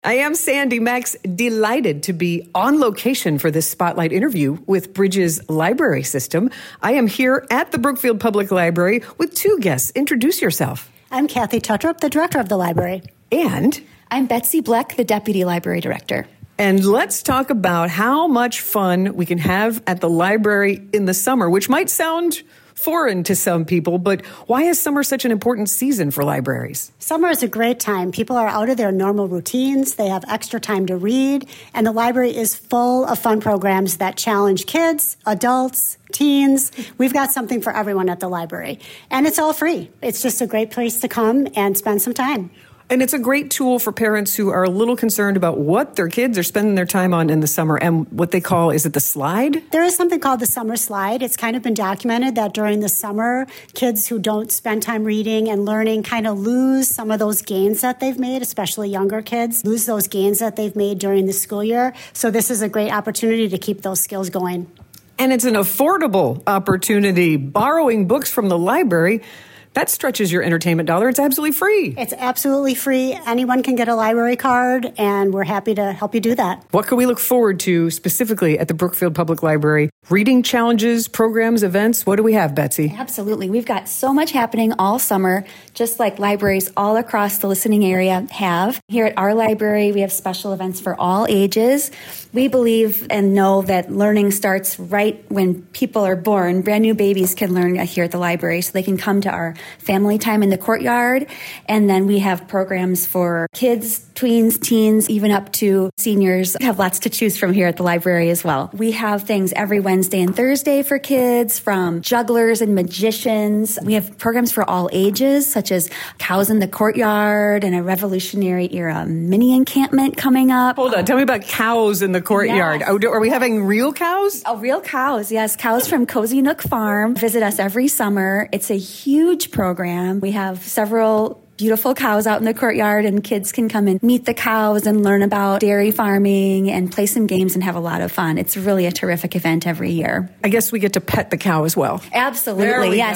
I am Sandy Max, delighted to be on location for this spotlight interview with Bridges Library System. I am here at the Brookfield Public Library with two guests. Introduce yourself. I'm Kathy Tuttrup, the director of the library. And I'm Betsy Bleck, the deputy library director. And let's talk about how much fun we can have at the library in the summer, which might sound foreign to some people, but why is summer such an important season for libraries? Summer is a great time. People are out of their normal routines. They have extra time to read, and the library is full of fun programs that challenge kids, adults, teens. We've got something for everyone at the library, and it's all free. It's just a great place to come and spend some time. And it's a great tool for parents who are a little concerned about what their kids are spending their time on in the summer and what they call, is it the slide? There is something called the summer slide. It's kind of been documented that during the summer, kids who don't spend time reading and learning kind of lose some of those gains that they've made, especially younger kids, lose those gains that they've made during the school year. So this is a great opportunity to keep those skills going. And it's an affordable opportunity. Borrowing books from the library, that stretches your entertainment dollar. It's absolutely free. It's absolutely free. Anyone can get a library card, and we're happy to help you do that. What can we look forward to specifically at the Brookfield Public Library? Reading challenges, programs, events. What do we have, Betsy? Absolutely. We've got so much happening all summer, just like libraries all across the listening area have. Here at our library, we have special events for all ages. We believe and know that learning starts right when people are born. Brand new babies can learn here at the library, so they can come to our family time in the courtyard. And then we have programs for kids, tweens, teens, even up to seniors. We have lots to choose from here at the library as well. We have things every Wednesday and Thursday for kids, from jugglers and magicians. We have programs for all ages, such as Cows in the Courtyard and a Revolutionary Era mini encampment coming up. Hold on. Tell me about cows in the courtyard. Yes. Oh, are we having real cows? Oh, real cows. Yes. Cows from Cozy Nook Farm visit us every summer. It's a huge program. We have several beautiful cows out in the courtyard, and kids can come and meet the cows and learn about dairy farming and play some games and have a lot of fun. It's really a terrific event every year. I guess we get to pet the cow as well. Absolutely. Yes.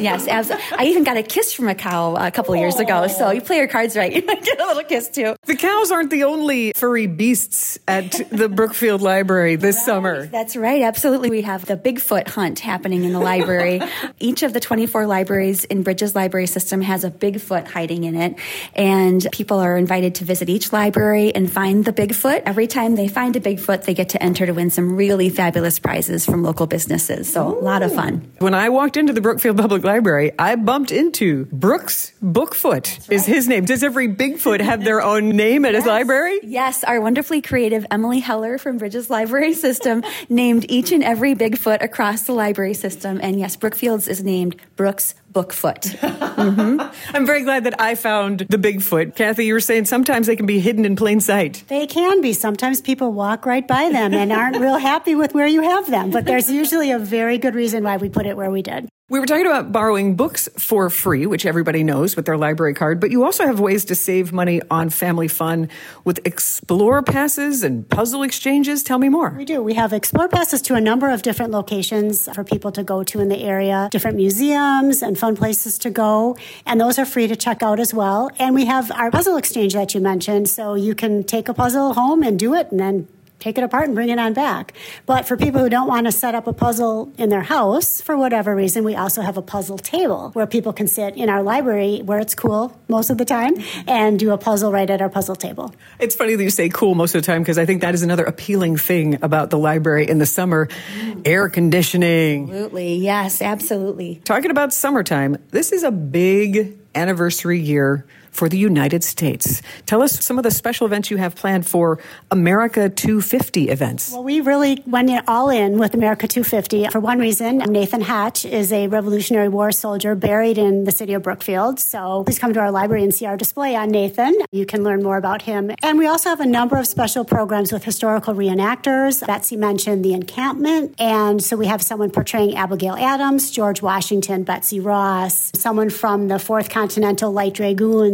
I even got a kiss from a cow a couple of years ago. So you play your cards right, you might get a little kiss too. The cows aren't the only furry beasts at the Brookfield Library this summer. That's right. Absolutely. We have the Bigfoot hunt happening in the library. Each of the 24 libraries in Bridges Library System has a Bigfoot hiding in it, and people are invited to visit each library and find the Bigfoot. Every time they find a Bigfoot, they get to enter to win some really fabulous prizes from local businesses. So a lot of fun. When I walked into the Brookfield Public Library, I bumped into Brooks Bookfoot is his name. Does every Bigfoot have their own name at his library? Yes. Our wonderfully creative Emily Heller from Bridges Library System named each and every Bigfoot across the library system. And yes, Brookfield's is named Brooks Bookfoot. Mm-hmm. I'm very glad that I found the Bigfoot. Kathy, you were saying sometimes they can be hidden in plain sight. They can be. Sometimes people walk right by them and aren't real happy with where you have them. But there's usually a very good reason why we put it where we did. We were talking about borrowing books for free, which everybody knows with their library card, but you also have ways to save money on family fun with Explore Passes and puzzle exchanges. Tell me more. We do. We have Explore Passes to a number of different locations for people to go to in the area, different museums and fun places to go, and those are free to check out as well. And we have our puzzle exchange that you mentioned, so you can take a puzzle home and do it and then take it apart and bring it on back. But for people who don't want to set up a puzzle in their house, for whatever reason, we also have a puzzle table where people can sit in our library, where it's cool most of the time, and do a puzzle right at our puzzle table. It's funny that you say cool most of the time, because I think that is another appealing thing about the library in the summer. Air conditioning. Absolutely. Yes, absolutely. Talking about summertime, this is a big anniversary year for the United States. Tell us some of the special events you have planned for America 250 events. Well, we really went all in with America 250 for one reason. Nathan Hatch is a Revolutionary War soldier buried in the city of Brookfield. So please come to our library and see our display on Nathan. You can learn more about him. And we also have a number of special programs with historical reenactors. Betsy mentioned the encampment. And so we have someone portraying Abigail Adams, George Washington, Betsy Ross, someone from the 4th Continental Light Dragoons,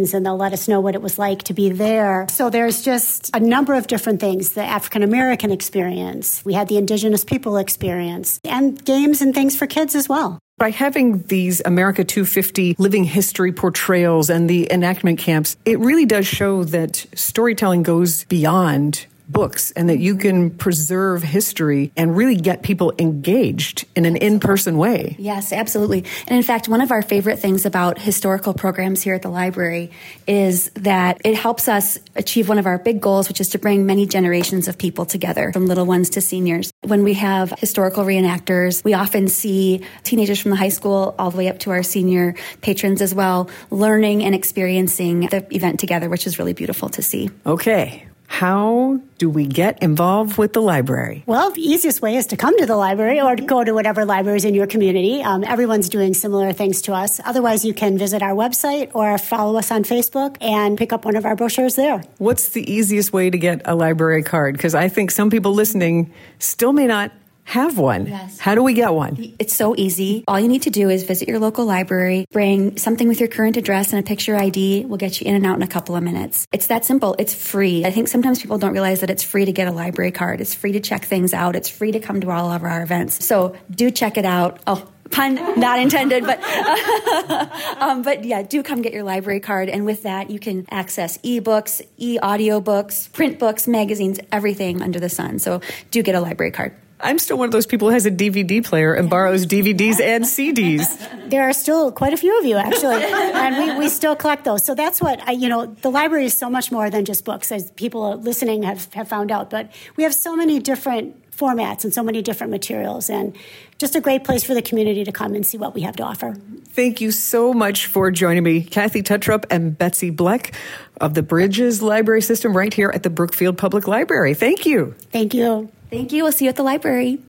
Indians, and they'll let us know what it was like to be there. So there's just a number of different things. The African American experience. We had the Indigenous people experience, and games and things for kids as well. By having these America 250 living history portrayals and the enactment camps, it really does show that storytelling goes beyond books and that you can preserve history and really get people engaged in an in-person way. Yes, absolutely. And in fact, one of our favorite things about historical programs here at the library is that it helps us achieve one of our big goals, which is to bring many generations of people together, from little ones to seniors. When we have historical reenactors, we often see teenagers from the high school all the way up to our senior patrons as well, learning and experiencing the event together, which is really beautiful to see. Okay. How do we get involved with the library? Well, the easiest way is to come to the library or to go to whatever libraries in your community. Everyone's doing similar things to us. Otherwise, you can visit our website or follow us on Facebook and pick up one of our brochures there. What's the easiest way to get a library card? Because I think some people listening still may not have one. Yes. How do we get one? It's so easy. All you need to do is visit your local library, bring something with your current address and a picture ID. We'll get you in and out in a couple of minutes. It's that simple. It's free. I think sometimes people don't realize that it's free to get a library card. It's free to check things out. It's free to come to all of our events. So do check it out. Oh, pun not intended, but but yeah, do come get your library card. And with that, you can access ebooks, audiobooks, print books, magazines, everything under the sun. So do get a library card. I'm still one of those people who has a DVD player and borrows DVDs and CDs. There are still quite a few of you, actually, and we still collect those. So that's what, the library is so much more than just books, as people listening have found out. But we have so many different formats and so many different materials, and just a great place for the community to come and see what we have to offer. Thank you so much for joining me, Kathy Tettrup and Betsy Bleck of the Bridges Library System right here at the Brookfield Public Library. Thank you. Thank you. Thank you. We'll see you at the library.